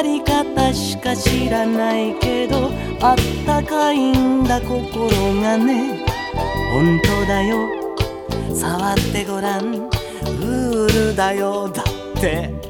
やり方しか知らないけどあったかいんだ心がね。本当だよ触ってごらんウールだよだって